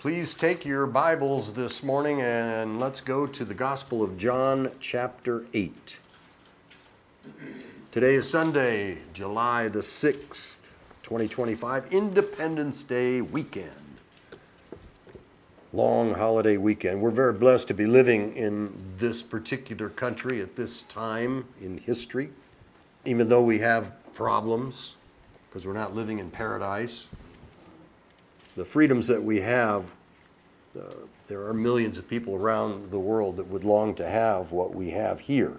Please take your Bibles this morning and let's go to the Gospel of John, chapter 8. Today is Sunday, July the 6th, 2025, Independence Day weekend. Long holiday weekend. We're very blessed to be living in this particular country at this time in history, even though we have problems because we're not living in paradise. The freedoms that we have, there are millions of people around the world that would long to have what we have here.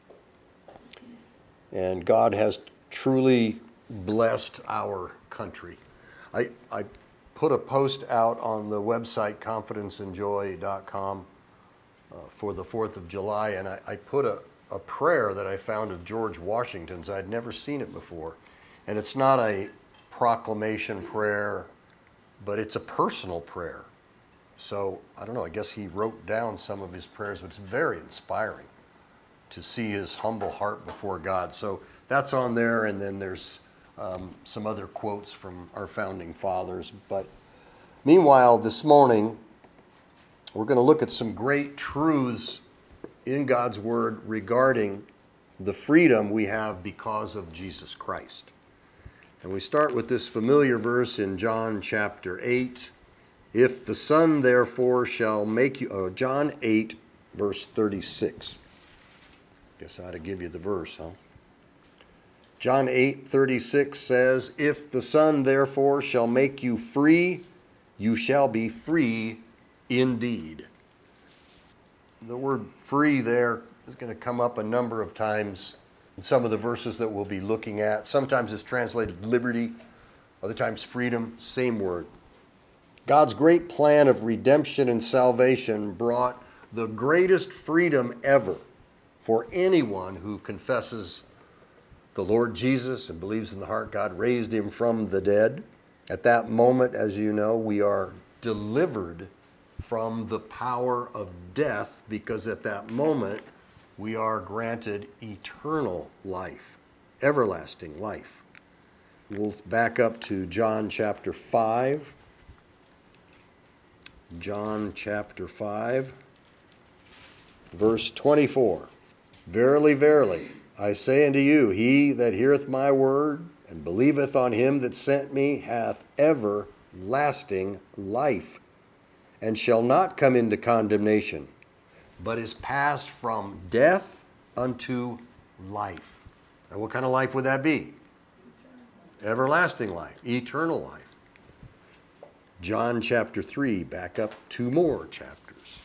And God has truly blessed our country. I put a post out on the website confidenceandjoy.com for the 4th of July, and I put a prayer that I found of George Washington's. I'd never seen it before. And it's not a proclamation prayer, but it's a personal prayer. So, I don't know, I guess he wrote down some of his prayers, but it's very inspiring to see his humble heart before God. So that's on there, and then there's some other quotes from our founding fathers. But meanwhile, this morning, we're going to look at some great truths in God's Word regarding the freedom we have because of Jesus Christ. And we start with this familiar verse in John chapter 8. If the Son therefore shall make you, John 8, verse 36. Guess I ought to give you the verse, huh? John 8:36 says, if the Son therefore shall make you free, you shall be free indeed. The word free there is going to come up a number of times in some of the verses that we'll be looking at. Sometimes it's translated liberty, other times freedom, same word. God's great plan of redemption and salvation brought the greatest freedom ever for anyone who confesses the Lord Jesus and believes in the heart God raised him from the dead. At that moment, as you know, we are delivered from the power of death, because at that moment we are granted eternal life, everlasting life. We'll back up to John chapter 5. John chapter 5, verse 24. Verily, verily, I say unto you, he that heareth my word and believeth on him that sent me hath everlasting life, and shall not come into condemnation, but is passed from death unto life. Now, what kind of life would that be? Everlasting life, eternal life. John chapter 3, back up 2 more chapters.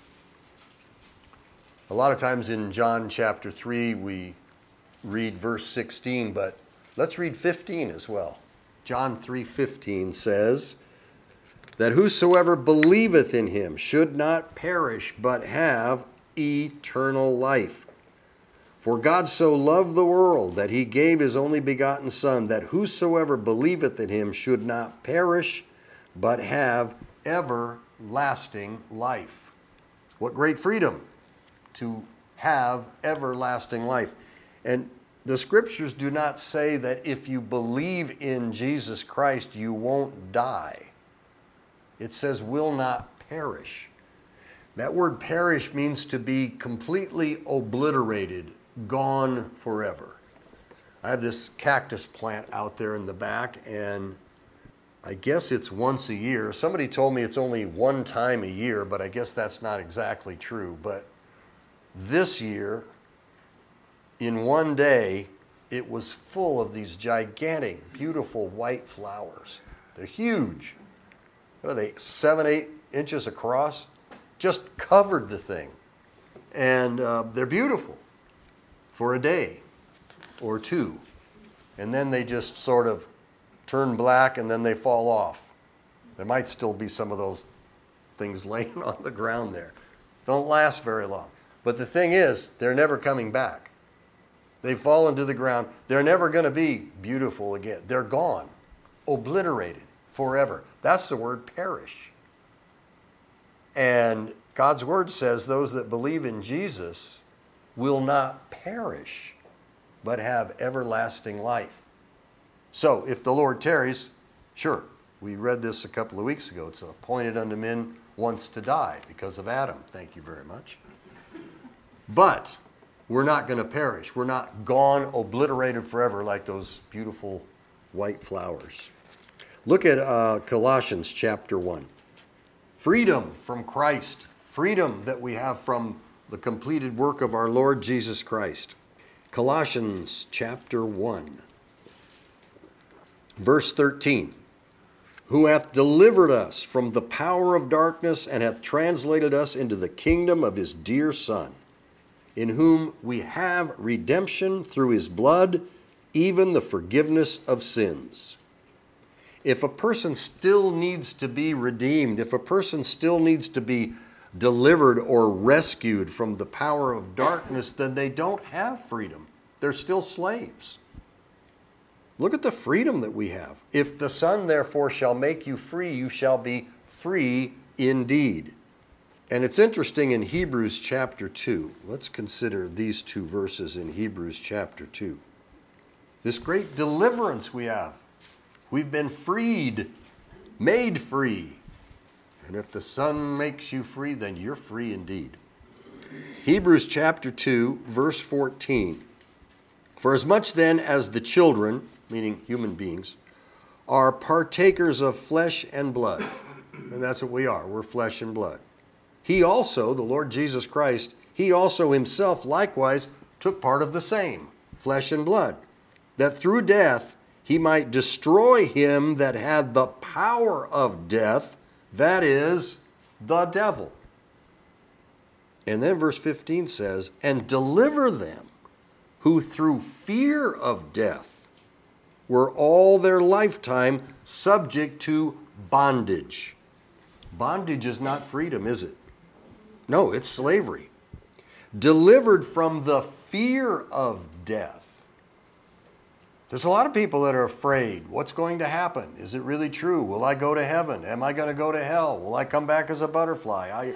A lot of times in John chapter 3 we read verse 16, but let's read 15 as well. John 3:15 says that whosoever believeth in him should not perish, but have eternal life. For God so loved the world that he gave his only begotten Son, that whosoever believeth in him should not perish, but have everlasting life. What great freedom to have everlasting life. And the scriptures do not say that if you believe in Jesus Christ, you won't die. It says will not perish. That word perish means to be completely obliterated, gone forever. I have this cactus plant out there in the back, and I guess it's once a year. Somebody told me it's only one time a year, but I guess that's not exactly true. But this year, in one day, it was full of these gigantic, beautiful white flowers. They're huge. What are they, 7-8 inches across? Just covered the thing. And they're beautiful for a day or two. And then they just sort of turn black, and then they fall off. There might still be some of those things laying on the ground there. Don't last very long. But the thing is, they're never coming back. They've fallen to the ground. They're never going to be beautiful again. They're gone, obliterated forever. That's the word perish. And God's word says those that believe in Jesus will not perish, but have everlasting life. So if the Lord tarries, sure, We read this a couple of weeks ago. It's appointed unto men once to die because of Adam. Thank you very much. But we're not going to perish. We're not gone, obliterated forever like those beautiful white flowers. Look at Colossians chapter 1. Freedom from Christ. Freedom that we have from the completed work of our Lord Jesus Christ. Colossians chapter 1, verse 13. Who hath delivered us from the power of darkness and hath translated us into the kingdom of his dear Son, in whom we have redemption through his blood, even the forgiveness of sins. If a person still needs to be redeemed, if a person still needs to be delivered or rescued from the power of darkness, then they don't have freedom. They're still slaves. Look at the freedom that we have. If the Son therefore shall make you free, you shall be free indeed. And it's interesting in Hebrews chapter 2. Let's consider these two verses in Hebrews chapter 2. This great deliverance we have. We've been freed, made free. And if the Son makes you free, then you're free indeed. Hebrews chapter 2, verse 14. For as much then as the children, meaning human beings, are partakers of flesh and blood, and that's what we are, we're flesh and blood. He also, the Lord Jesus Christ, he also himself likewise took part of the same, flesh and blood, that through death he might destroy him that had the power of death, that is, the devil. And then verse 15 says, and deliver them who through fear of death were all their lifetime subject to bondage. Bondage is not freedom, is it? No, it's slavery. Delivered from the fear of death. There's a lot of people that are afraid. What's going to happen? Is it really true? Will I go to heaven? Am I going to go to hell? Will I come back as a butterfly?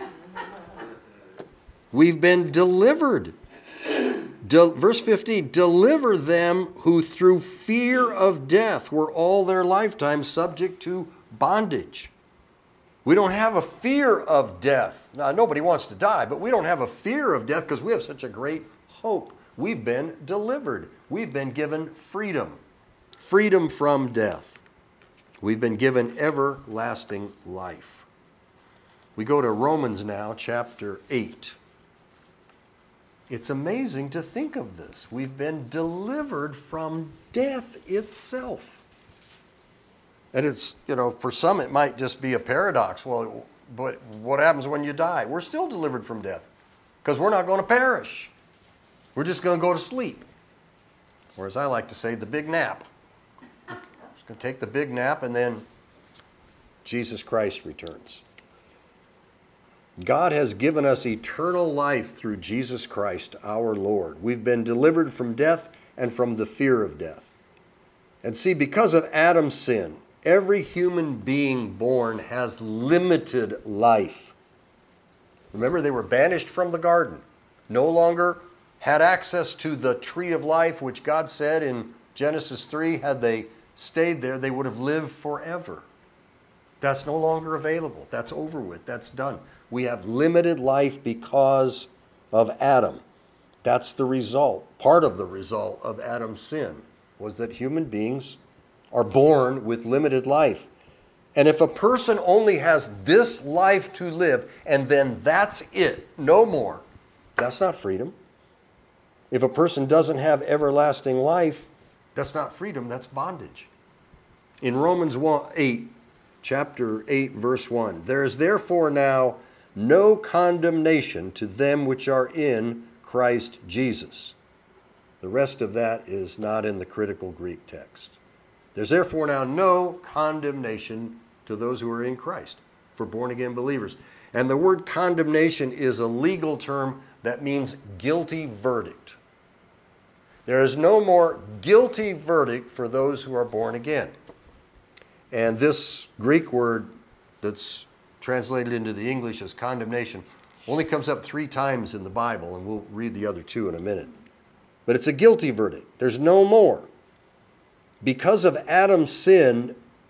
We've been delivered. Verse 15, deliver them who through fear of death were all their lifetime subject to bondage. We don't have a fear of death. Now, nobody wants to die, but we don't have a fear of death because we have such a great hope. We've been delivered. We've been given freedom. Freedom from death. We've been given everlasting life. We go to Romans now, chapter 8. It's amazing to think of this. We've been delivered from death itself. And it's, for some it might just be a paradox. Well, but what happens when you die? We're still delivered from death because we're not going to perish. We're just going to go to sleep. Or as I like to say, the big nap. Just going to take the big nap and then Jesus Christ returns. God has given us eternal life through Jesus Christ, our Lord. We've been delivered from death and from the fear of death. And see, because of Adam's sin, every human being born has limited life. Remember, they were banished from the garden, no longer had access to the tree of life, which God said in Genesis 3, had they stayed there, they would have lived forever. That's no longer available. That's over with. That's done. We have limited life because of Adam. That's the result. Part of the result of Adam's sin was that human beings are born with limited life. And if a person only has this life to live and then that's it, no more, that's not freedom. If a person doesn't have everlasting life, that's not freedom, that's bondage. In Romans 8, chapter 8, verse 1, there is therefore now no condemnation to them which are in Christ Jesus. The rest of that is not in the critical Greek text. There's therefore now no condemnation to those who are in Christ, for born-again believers. And the word condemnation is a legal term that means guilty verdict. There is no more guilty verdict for those who are born again. And this Greek word that's translated into the English as condemnation only comes up 3 times in the Bible, and we'll read the other 2 in a minute. But it's a guilty verdict. There's no more. Because of Adam's sin,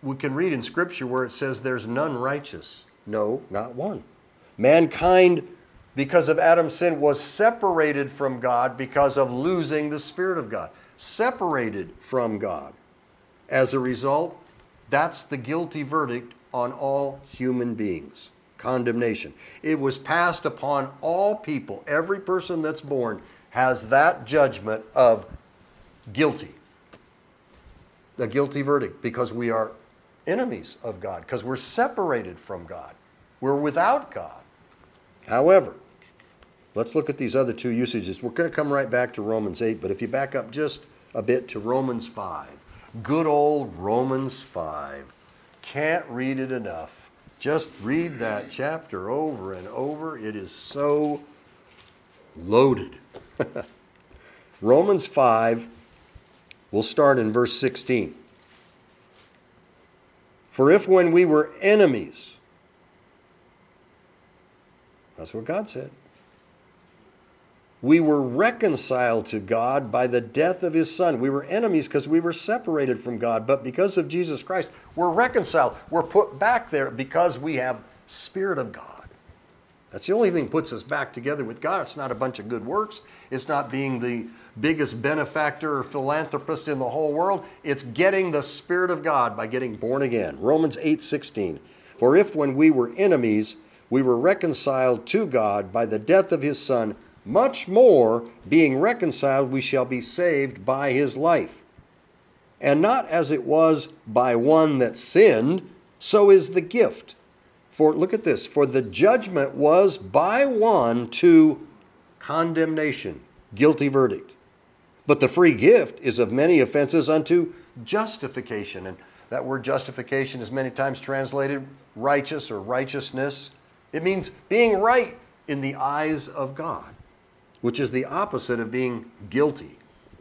we can read in Scripture where it says there's none righteous. No, not one. Mankind, because of Adam's sin, was separated from God because of losing the Spirit of God. Separated from God. As a result, that's the guilty verdict on all human beings. Condemnation. It was passed upon all people. Every person that's born has that judgment of guilty. The guilty verdict, because we are enemies of God, because we're separated from God. We're without God. However, let's look at these other two usages. We're going to come right back to Romans 8, but if you back up just a bit to Romans 5, good old Romans 5. Can't read it enough. Just read that chapter over and over. It is so loaded. Romans 5, we'll start in verse 16. For if when we were enemies, that's what God said, we were reconciled to God by the death of his Son. We were enemies because we were separated from God, but because of Jesus Christ, we're reconciled. We're put back there because we have Spirit of God. That's the only thing that puts us back together with God. It's not a bunch of good works. It's not being the biggest benefactor or philanthropist in the whole world. It's getting the Spirit of God by getting born again. Romans 8:16. For if when we were enemies, we were reconciled to God by the death of his Son, much more, being reconciled, we shall be saved by his life. And not as it was by one that sinned, so is the gift. For, look at this, for the judgment was by one to condemnation, guilty verdict. But the free gift is of many offenses unto justification. And that word justification is many times translated righteous or righteousness. It means being right in the eyes of God, which is the opposite of being guilty.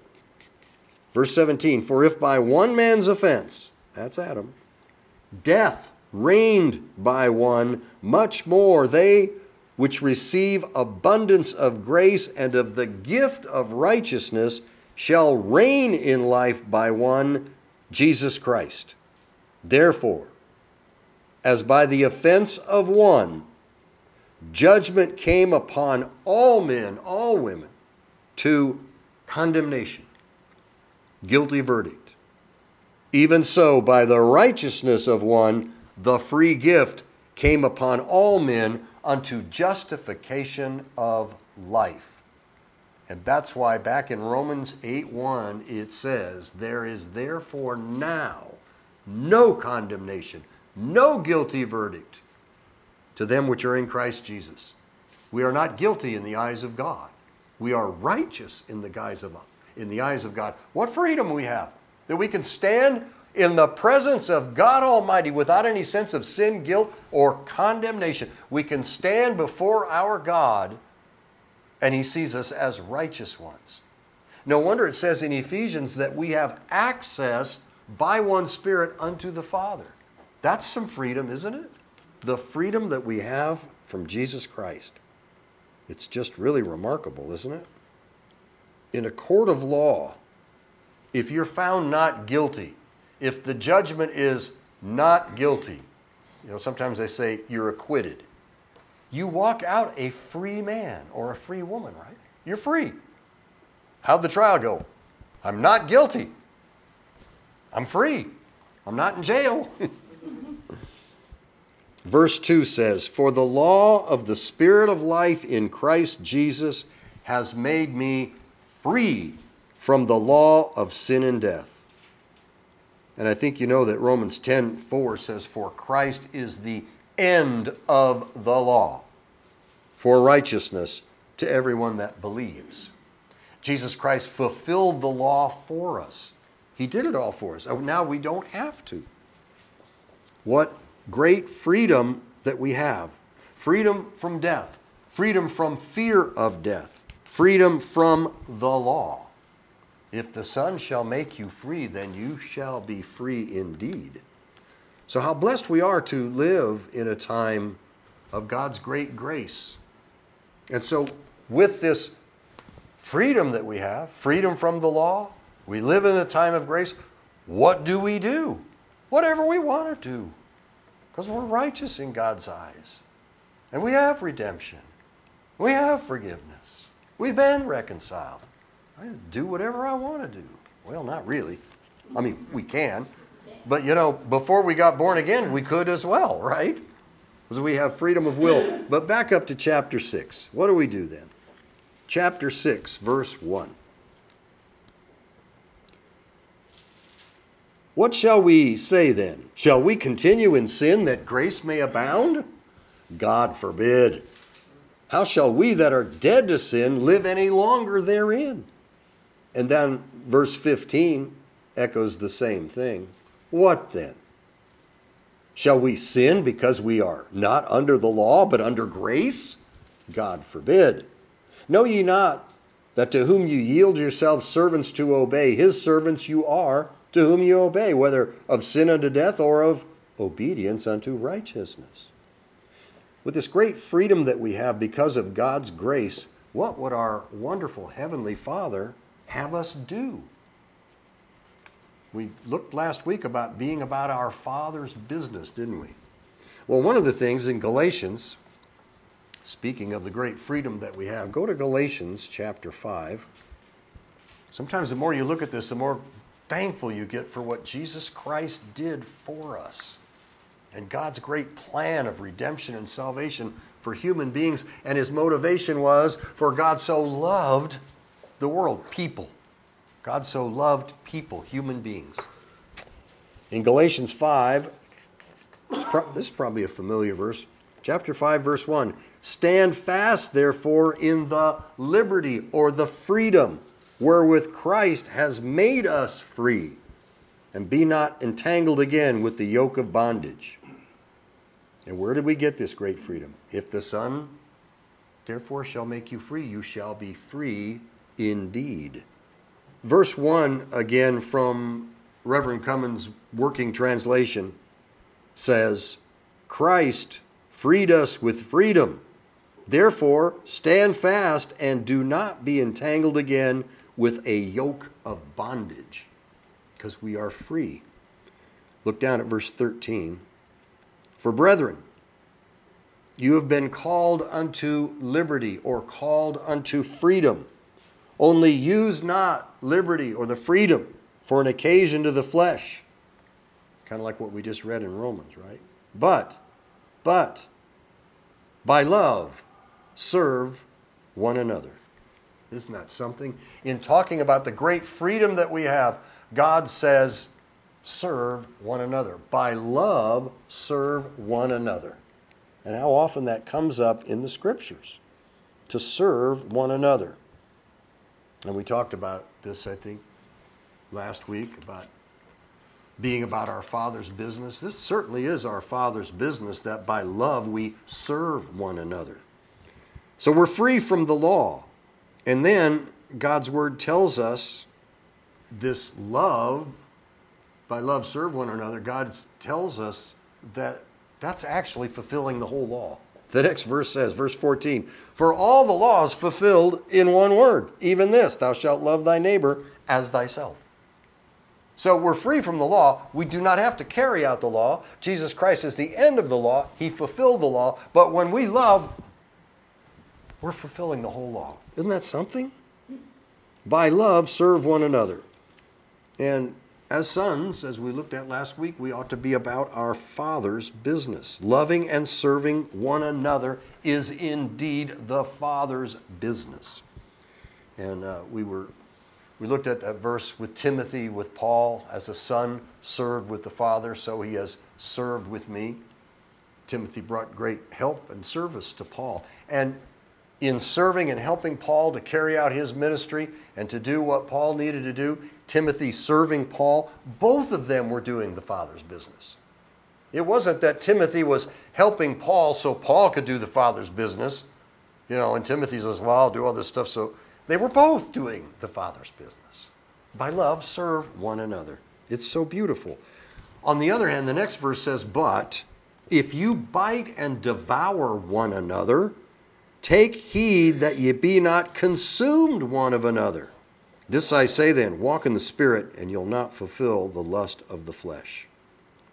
Verse 17, for if by one man's offense, that's Adam, death reigned by one, much more they which receive abundance of grace and of the gift of righteousness shall reign in life by one, Jesus Christ. Therefore, as by the offense of one, judgment came upon all men, all women, to condemnation, guilty verdict. Even so, by the righteousness of one, the free gift came upon all men unto justification of life. And that's why back in Romans 8:1 it says, there is therefore now no condemnation, no guilty verdict to them which are in Christ Jesus. We are not guilty in the eyes of God. We are righteous in the eyes of God. What freedom we have, that we can stand in the presence of God Almighty without any sense of sin, guilt, or condemnation. We can stand before our God and he sees us as righteous ones. No wonder it says in Ephesians that we have access by one Spirit unto the Father. That's some freedom, isn't it? The freedom that we have from Jesus Christ. It's just really remarkable, isn't it? In a court of law, if you're found not guilty, if the judgment is not guilty, sometimes they say you're acquitted. You walk out a free man or a free woman, right? You're free. How'd the trial go? I'm not guilty. I'm free. I'm not in jail. Verse 2 says, for the law of the Spirit of life in Christ Jesus has made me free from the law of sin and death. And I think you know that Romans 10:4 says, for Christ is the end of the law for righteousness to everyone that believes. Jesus Christ fulfilled the law for us. He did it all for us. Now we don't have to. What great freedom that we have. Freedom from death. Freedom from fear of death. Freedom from the law. If the Son shall make you free, then you shall be free indeed. So how blessed we are to live in a time of God's great grace. And so with this freedom that we have, freedom from the law, we live in a time of grace, what do we do? whatever we want to do, because we're righteous in God's eyes. And we have redemption. We have forgiveness. We've been reconciled. I do whatever I want to do. Well, not really. I mean, we can. But, before we got born again, we could as well, right? Because we have freedom of will. But back up to chapter 6. What do we do then? Chapter 6, verse 1. What shall we say then? Shall we continue in sin that grace may abound? God forbid. How shall we that are dead to sin live any longer therein? And then verse 15 echoes the same thing. What then? Shall we sin because we are not under the law, but under grace? God forbid. Know ye not that to whom you yield yourselves servants to obey, his servants you are, to whom you obey, whether of sin unto death or of obedience unto righteousness? With this great freedom that we have because of God's grace, what would our wonderful Heavenly Father have us do? We looked last week about being about our Father's business, didn't we? Well, one of the things in Galatians, speaking of the great freedom that we have, go to Galatians chapter 5. Sometimes the more you look at this, the more thankful you get for what Jesus Christ did for us and God's great plan of redemption and salvation for human beings. And his motivation was, for God so loved the world, people. God so loved people, human beings. In Galatians 5, this is probably a familiar verse, chapter 5, verse 1. Stand fast, therefore, in the liberty or the freedom wherewith Christ has made us free, and be not entangled again with the yoke of bondage. And where did we get this great freedom? If the Son, therefore, shall make you free, you shall be free indeed. Verse 1, again from Reverend Cummins' working translation, says, Christ freed us with freedom. Therefore, stand fast and do not be entangled again with a yoke of bondage, because we are free. Look down at verse 13. For brethren, you have been called unto liberty, or called unto freedom. Only use not liberty or the freedom for an occasion to the flesh. Kind of like what we just read in Romans, right? But, by love, serve one another. Isn't that something? In talking about the great freedom that we have, God says, serve one another. By love, serve one another. And how often that comes up in the Scriptures, to serve one another. And we talked about this, I think, last week, about being about our Father's business. This certainly is our Father's business, that by love we serve one another. So we're free from the law. And then God's Word tells us this love, by love serve one another, God tells us that that's actually fulfilling the whole law. The next verse says, verse 14, for all the law is fulfilled in one word, even this, thou shalt love thy neighbor as thyself. So we're free from the law. We do not have to carry out the law. Jesus Christ is the end of the law. He fulfilled the law. But when we love, we're fulfilling the whole law. Isn't that something? By love, serve one another. And as sons, as we looked at last week, we ought to be about our Father's business. Loving and serving one another is indeed the Father's business. And we looked at that verse with Timothy, with Paul, as a son served with the Father, so he has served with me. Timothy brought great help and service to Paul. And in serving and helping Paul to carry out his ministry and to do what Paul needed to do, Timothy serving Paul, both of them were doing the Father's business. It wasn't that Timothy was helping Paul so Paul could do the Father's business, and Timothy says, well, I'll do all this stuff. So they were both doing the Father's business. By love, serve one another. It's so beautiful. On the other hand, the next verse says, but if you bite and devour one another, take heed that ye be not consumed one of another. This I say then, walk in the Spirit, and you'll not fulfill the lust of the flesh.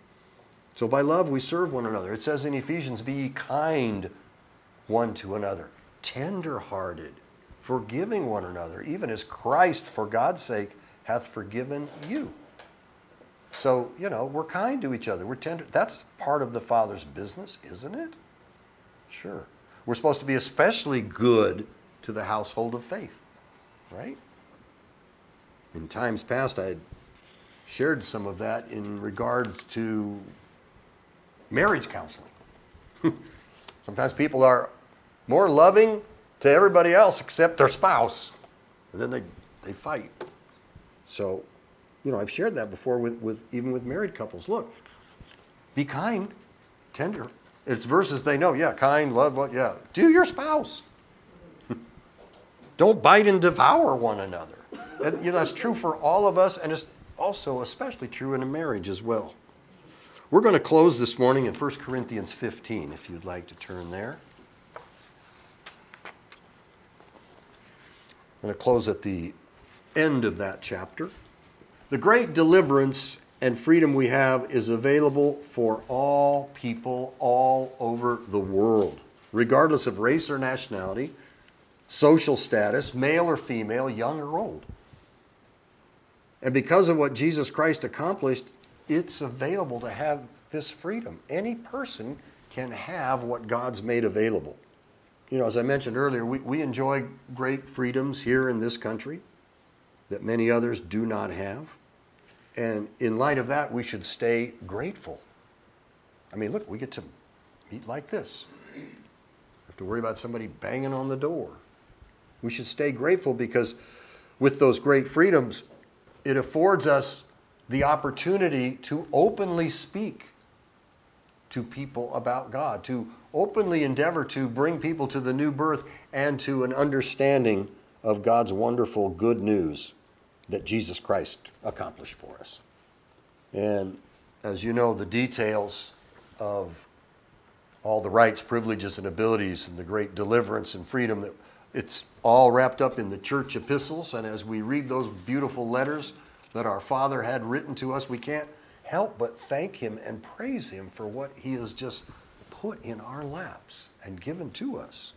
So by love we serve one another. It says in Ephesians, be ye kind one to another, tender-hearted, forgiving one another, even as Christ, for God's sake, hath forgiven you. So, we're kind to each other. We're tender. That's part of the Father's business, isn't it? Sure. We're supposed to be especially good to the household of faith, right? In times past, I had shared some of that in regards to marriage counseling. Sometimes people are more loving to everybody else except their spouse, and then they fight. So, I've shared that before with even with married couples. Look, be kind, tender. It's verses they know. Yeah, kind, love, what? Yeah. Do your spouse. Don't bite and devour one another. And, that's true for all of us, and it's also especially true in a marriage as well. We're going to close this morning in 1 Corinthians 15, if you'd like to turn there. I'm going to close at the end of that chapter. The great deliverance and freedom we have is available for all people all over the world, regardless of race or nationality, social status, male or female, young or old. And because of what Jesus Christ accomplished, it's available to have this freedom. Any person can have what God's made available. As I mentioned earlier, we enjoy great freedoms here in this country that many others do not have. And in light of that, we should stay grateful. I mean, look, we get to meet like this. We have to worry about somebody banging on the door. We should stay grateful because with those great freedoms, it affords us the opportunity to openly speak to people about God, to openly endeavor to bring people to the new birth and to an understanding of God's wonderful good news that Jesus Christ accomplished for us. And as you know, the details of all the rights, privileges, and abilities and the great deliverance and freedom, that it's all wrapped up in the church epistles. And as we read those beautiful letters that our Father had written to us, we can't help but thank him and praise him for what he has just put in our laps and given to us.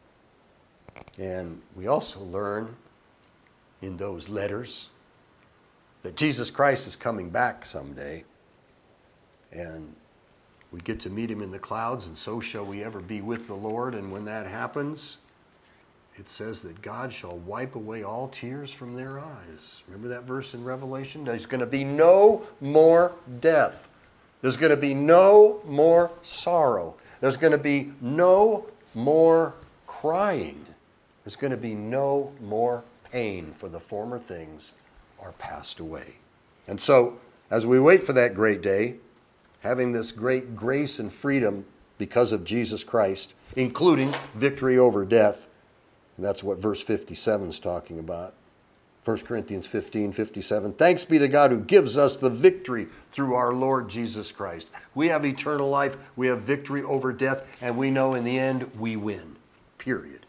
And we also learn in those letters that Jesus Christ is coming back someday, and we get to meet him in the clouds, and so shall we ever be with the Lord. And when that happens, it says that God shall wipe away all tears from their eyes. Remember that verse in Revelation? There's going to be no more death. There's going to be no more sorrow. There's going to be no more crying. There's going to be no more pain, for the former things are passed away. And so, as we wait for that great day, having this great grace and freedom because of Jesus Christ, including victory over death, and that's what verse 57 is talking about. 1 Corinthians 15:57. Thanks be to God who gives us the victory through our Lord Jesus Christ. We have eternal life, we have victory over death, and we know in the end we win. Period.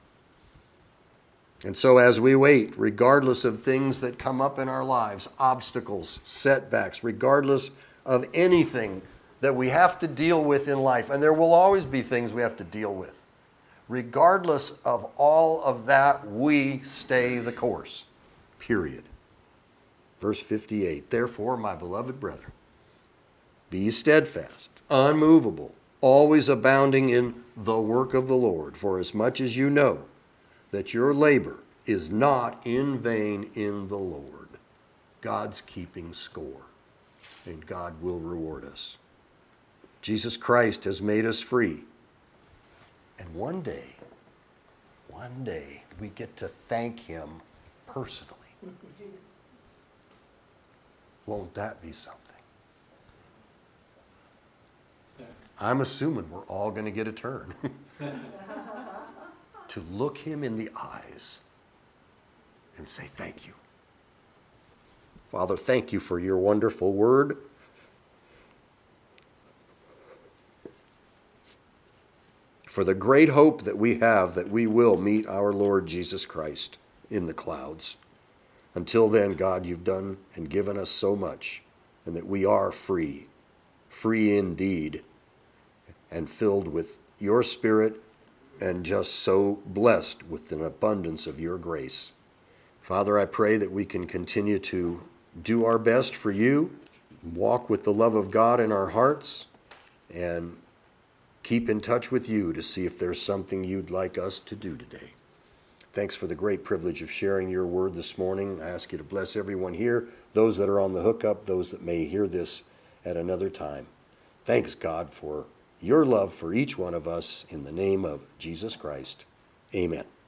And so as we wait, regardless of things that come up in our lives, obstacles, setbacks, regardless of anything that we have to deal with in life, and there will always be things we have to deal with, regardless of all of that, we stay the course. Period. Verse 58, therefore, my beloved brethren, be steadfast, unmovable, always abounding in the work of the Lord, for as much as you know that your labor is not in vain in the Lord. God's keeping score, and God will reward us. Jesus Christ has made us free. And one day, we get to thank him personally. Won't that be something? I'm assuming we're all going to get a turn to look him in the eyes and say thank you. Father, thank you for your wonderful word. For the great hope that we have that we will meet our Lord Jesus Christ in the clouds. Until then, God, you've done and given us so much, and that we are free free indeed, and filled with your Spirit, and just so blessed with an abundance of your grace. Father, I pray that we can continue to do our best for you, walk with the love of God in our hearts, and keep in touch with you to see if there's something you'd like us to do today. Thanks for the great privilege of sharing your word this morning. I ask you to bless everyone here, those that are on the hookup, those that may hear this at another time. Thanks, God, for your love for each one of us in the name of Jesus Christ. Amen.